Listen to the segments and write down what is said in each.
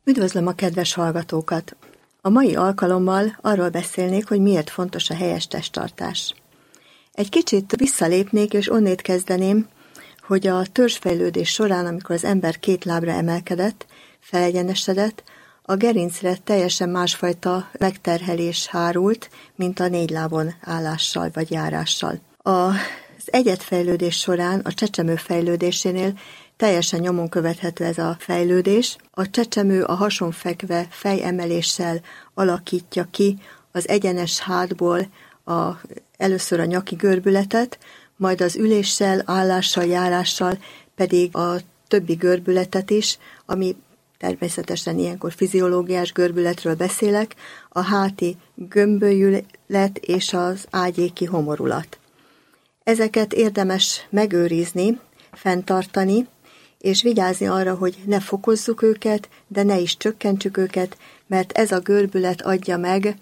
Üdvözlöm a kedves hallgatókat! A mai alkalommal arról beszélnék, hogy miért fontos a helyes testtartás. Egy kicsit visszalépnék, és onnét kezdeném, hogy a törzsfejlődés során, amikor az ember 2 lábra emelkedett, felegyenesedett, a gerincre teljesen másfajta megterhelés hárult, mint a 4 lábon állással vagy járással. Az egyedfejlődés során, a csecsemő fejlődésénél teljesen nyomon követhető ez a fejlődés. A csecsemő a hason fekve fejemeléssel alakítja ki az egyenes hátból először a nyaki görbületet, majd az üléssel, állással, járással pedig a többi görbületet is, ami természetesen ilyenkor fiziológiás görbületről beszélek, a háti gömbölyület és az ágyéki homorulat. Ezeket érdemes megőrizni, fenntartani, és vigyázni arra, hogy ne fokozzuk őket, de ne is csökkentsük őket, mert ez a görbület adja meg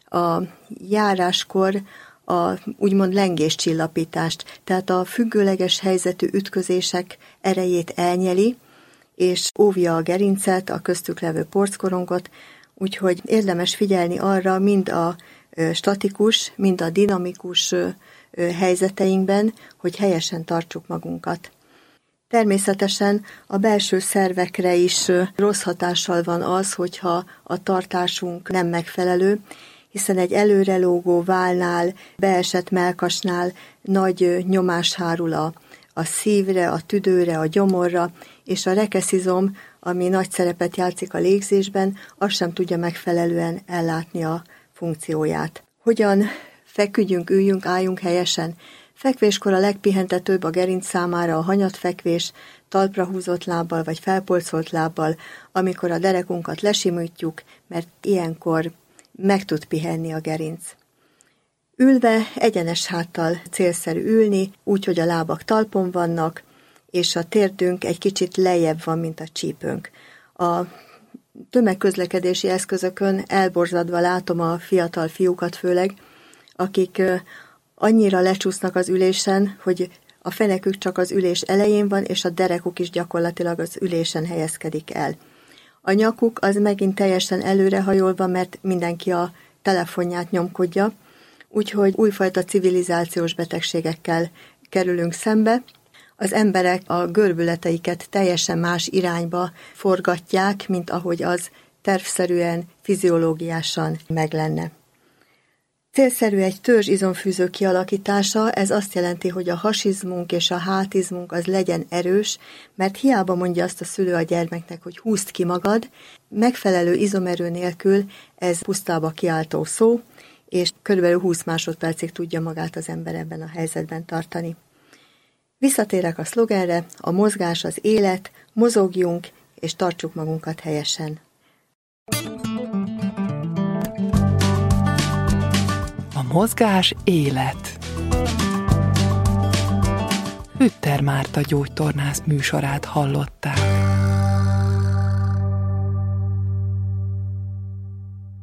a járáskor a úgymond lengéscsillapítást, tehát a függőleges helyzetű ütközések erejét elnyeli, és óvja a gerincet, a köztük levő porckorongot, úgyhogy érdemes figyelni arra mind a statikus, mind a dinamikus helyzeteinkben, hogy helyesen tartsuk magunkat. Természetesen a belső szervekre is rossz hatással van az, hogyha a tartásunk nem megfelelő, hiszen egy előrelógó vállnál, beesett mellkasnál nagy nyomás hárul a szívre, a tüdőre, a gyomorra, és a rekeszizom, ami nagy szerepet játszik a légzésben, az sem tudja megfelelően ellátni a funkcióját. Hogyan feküdjünk, üljünk, álljunk helyesen? Fekvéskor a legpihentetőbb a gerinc számára a hanyatfekvés, talpra húzott lábbal vagy felpolcolt lábbal, amikor a derekunkat lesimítjuk, mert ilyenkor meg tud pihenni a gerinc. Ülve egyenes háttal célszerű ülni, úgy, hogy a lábak talpon vannak, és a térdünk egy kicsit lejjebb van, mint a csípőnk. A tömegközlekedési eszközökön elborzadva látom a fiatal fiúkat főleg, akik annyira lecsúsznak az ülésen, hogy a fenekük csak az ülés elején van, és a derekuk is gyakorlatilag az ülésen helyezkedik el. A nyakuk az megint teljesen előrehajolva, mert mindenki a telefonját nyomkodja, úgyhogy újfajta civilizációs betegségekkel kerülünk szembe. Az emberek a görbületeiket teljesen más irányba forgatják, mint ahogy az tervszerűen, fiziológiásan meg lenne. Célszerű egy törzsizomfűző kialakítása, ez azt jelenti, hogy a hasizmunk és a hátizmunk az legyen erős, mert hiába mondja azt a szülő a gyermeknek, hogy húzd ki magad, megfelelő izomerő nélkül ez pusztába kiáltó szó, és körülbelül 20 másodpercig tudja magát az ember ebben a helyzetben tartani. Visszatérek a szlogenre, a mozgás az élet, mozogjunk és tartsuk magunkat helyesen. A mozgás élet. Hütter Márta gyógytornász műsorát hallották.